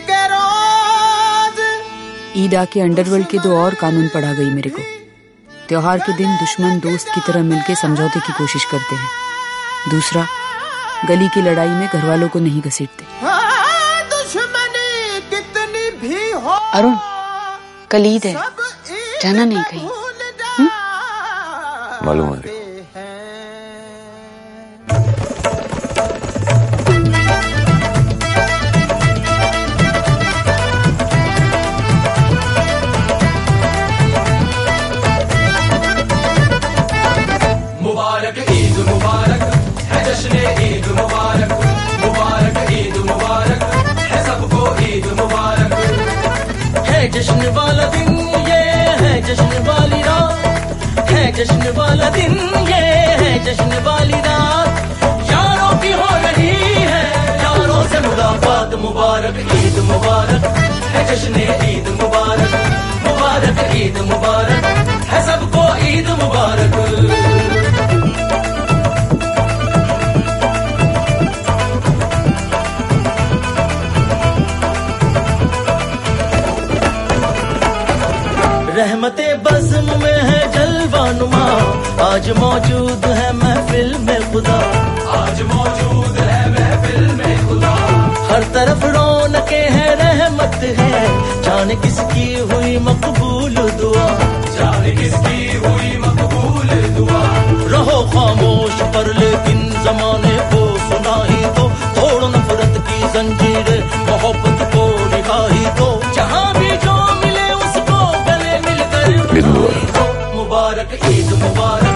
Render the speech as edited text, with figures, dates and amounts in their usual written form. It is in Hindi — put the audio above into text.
के रोज। ईद आके अंडरवर्ल्ड के 2 और कानून पढ़ा गई मेरे को। त्योहार के दिन दुश्मन दोस्त की तरह मिलके समझौते की कोशिश करते हैं। दूसरा, गली की लड़ाई में घर वालों को नहीं घसीटते। दुश्मनी कितनी भी हो, अरुण, कल ईद है, जाना नहीं कहीं? मालूम है। मुबारक ईद मुबारक है, जश्न ईद मुबारक, मुबारक ईद मुबारक है, सबको ईद मुबारक है। जश्न वाला दिन ये है, जश्न वाली रात है, जश्न वाला दिन ये है, जश्न वाली रात। यारों की हो रही है यारों से मुलाकात, मुबारक ईद मुबारक है, जश्न ईद मुबारक, मुबारक ईद मुबारक है, सबको ईद मुबारक। रहमते बज़्म में है जलवानुमा, आज मौजूद है महफिल में खुदा, आज मौजूद है महफिल में खुदा। हर तरफ रौनके है, रहमत है, जाने किसकी हुई मकबूल दुआ, जाने किसकी हुई मकबूल दुआ। रहो खामोश पर लेकिन जमाने को सुना ही दो, तोड़ो नफरत की जंजीरें, मोहब्बत को निभा ही दो। जहाँ भी जो मिले उसको गले मिलकर ईद मुबारक, मुबारक ईद मुबारक।